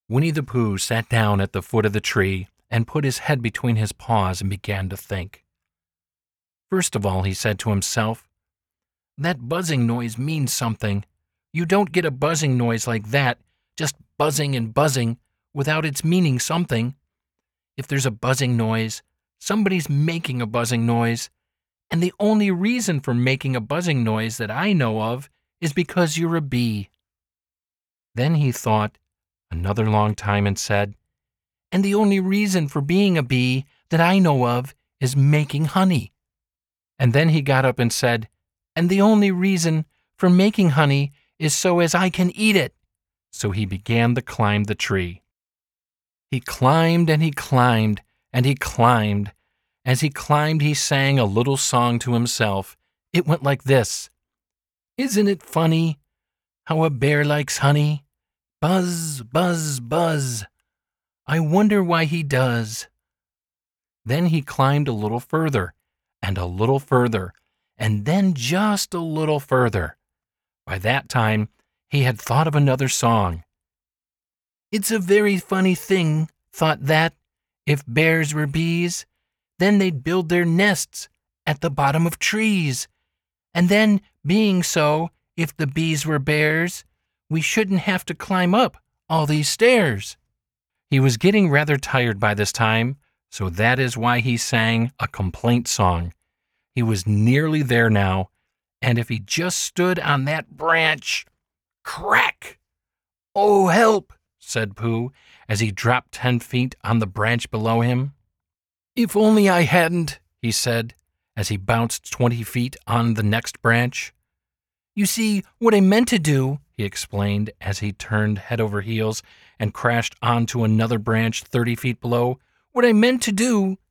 Winnie the Pooh sat down at the foot of the tree and put his head between his paws and began to think. First of all, he said to himself, "That buzzing noise means something. You don't get a buzzing noise like that, just buzzing and buzzing, without its meaning something. If there's a buzzing noise, somebody's making a buzzing noise, and the only reason for making a buzzing noise that I know of is because you're a bee." Then he thought another long time and said, "And the only reason for being a bee that I know of is making honey." And then he got up and said, "And the only reason for making honey is so as I can eat it." So he began to climb the tree. He climbed and he climbed and he climbed. As he climbed, he sang a little song to himself. It went like this: "Isn't it funny how a bear likes honey? Buzz, buzz, buzz. I wonder why he does." Then he climbed a little further, and a little further, and then just a little further. By that time, he had thought of another song. "It's a very funny thing," thought that, "if bears were bees, then they'd build their nests at the bottom of trees. And then, being so, if the bees were bears, we shouldn't have to climb up all these stairs." He was getting rather tired by this time, so that is why he sang a complaint song. He was nearly there now, and if he just stood on that branch— crack! "Oh, help!" said Pooh, as he dropped 10 feet on the branch below him. "If only I hadn't," he said, as he bounced 20 feet on the next branch. "You see, what I meant to do," he explained as he turned head over heels and crashed onto another branch 30 feet below, "what I meant to do